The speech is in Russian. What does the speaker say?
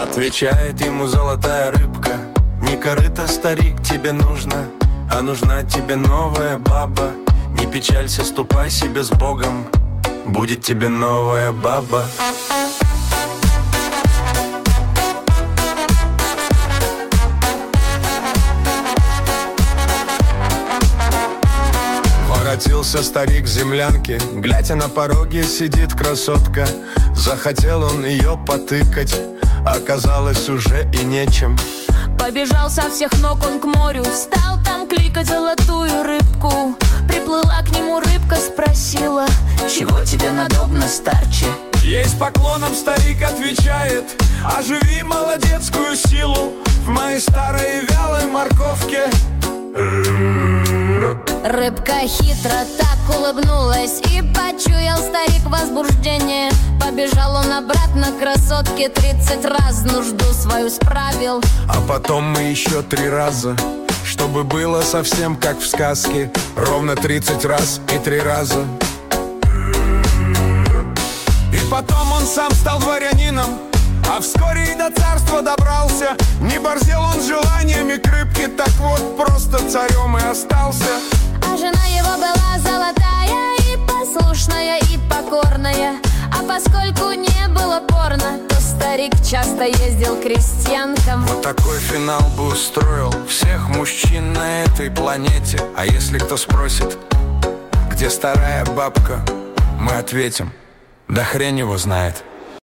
Отвечает ему золотая рыбка: не корыто, старик, тебе нужно, а нужна тебе новая баба. Не печалься, ступай себе с Богом, будет тебе новая баба. Воротился старик с землянки, глядя на пороге сидит красотка. Захотел он ее потыкать, оказалось уже и нечем. Побежал со всех ног он к морю, стал там кликать золотую рыбку. Приплыла к нему рыбка, спросила: чего тебе надобно, старче? Есть поклоном, старик отвечает: оживи молодецкую силу в моей старой вялой морковке. Рыбка хитро так улыбнулась, и почуял старик возбуждение. Побежал он обратно к красотке, 30 раз нужду свою справил. А потом мы еще 3 раза, чтобы было совсем как в сказке. Ровно 30 раз и 3 раза. И потом он сам стал дворянином, а вскоре и до царства добрался. Не борзел он желаниями к рыбке, так вот просто царем и остался. А жена его была золотая, и послушная, и покорная. А поскольку не было порно, то старик часто ездил к крестьянкам. Вот такой финал бы устроил всех мужчин на этой планете. А если кто спросит, где старая бабка, мы ответим: да хрен его знает.